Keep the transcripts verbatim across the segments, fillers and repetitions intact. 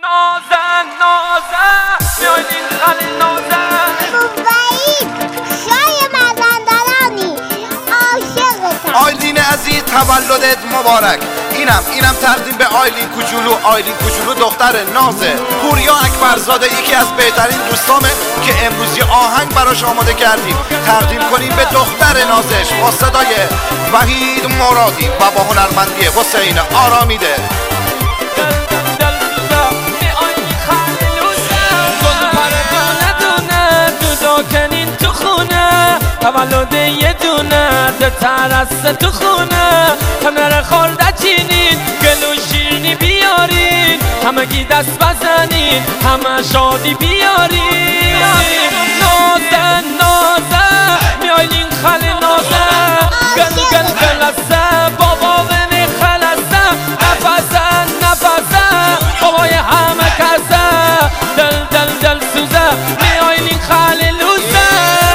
نازن نازن میایلین خاله نازن وحید شای مزندرانی عاشقتم. آیلین عزیز تولدت مبارک. اینم اینم تقدیم به آیلین کوچولو. آیلین کوچولو دختر نازه. پوریا اکبرزاده یکی از بهترین دوستامه که امروز یه آهنگ براش آماده کردیم تقدیم کنیم به دختر نازش با صدای وحید مرادی و با هنرمندی حسین آرامیده. تولد یه دونه ترسه تو خونه کنار خورده چینین گلو شیرنی بیارین همگی دست بزنین همه شادی بیارین نازن نازن میایلین خاله نازن گل گل گلسه بابا بنی خلسه نفسه نفسه بابای همه کسه دل دل دل سوزه میایلین خاله لوزه.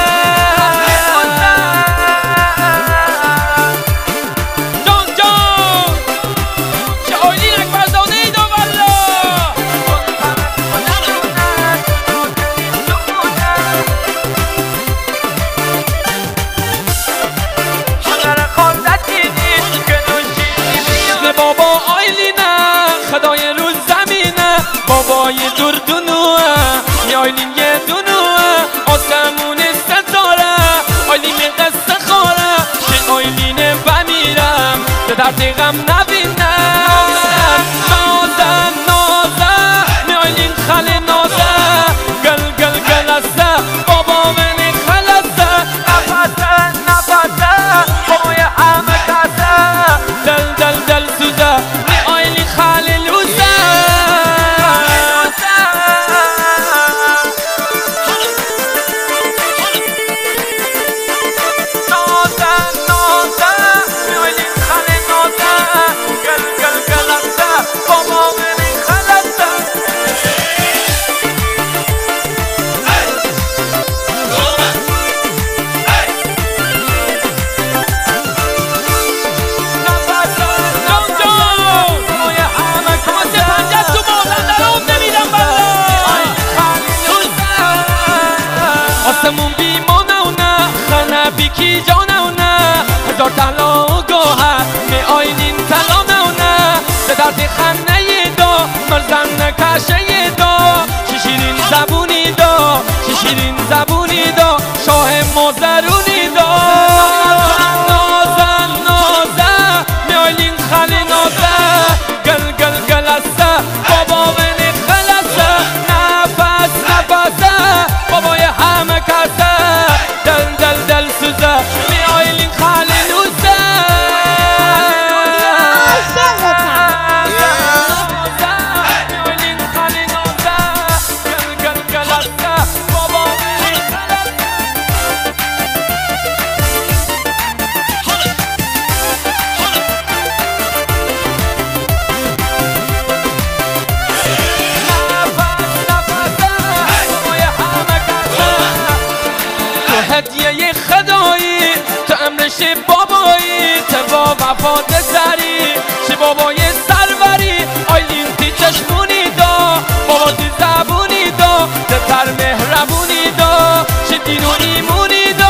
خدای رو زمینه بابای دور دونوه میایلین یه دونوه آسمون ستاره آیلین قصه خوره چه آیلین بمیرم به درد غم نبینم نازن نازن میایلین خاله نازن گل گل گلسه بابا منی خلسه نفسه نفسه بابای همه کسه دل دل دل سوزه میایلین خاله آسمون بیمانه و نه خانه بیکی جانه و نه هزار طلا و گوهر میایلین تلانه و نه به درد خنه ی دا مرزن نکشه ی دا چی شیرین زبونی دا چی شیرین زبونی دا شاه مازرونی دا نازن نازن میایلین خاله نازن گل گل گلسه بابا بنی خلسه نفس نفسه بابای همه کسه دل دل دل سوزه میایلین خاله لوزه میایلین خاله نازه گل گل گلسه بابا بنی هدیه خدایی تو امرش بابایی تو با وفات سری چه بابای سروری آیلین تی چشمونی دا بابا تی زبونی دا تر مهربونی دا چه دین و ایمونی دا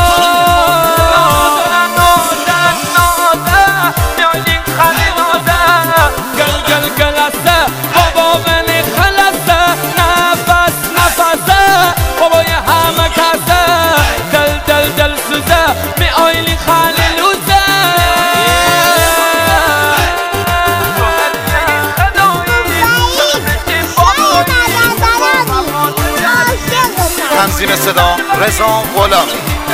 نازن نازن میایلین خاله نازن گل گل گلسه بابا بنی خلسه نفس نفسه بابای همه کسه دل دل دل سوزه میایلین خاله لوزه تنظیم صدا رضا غلامی.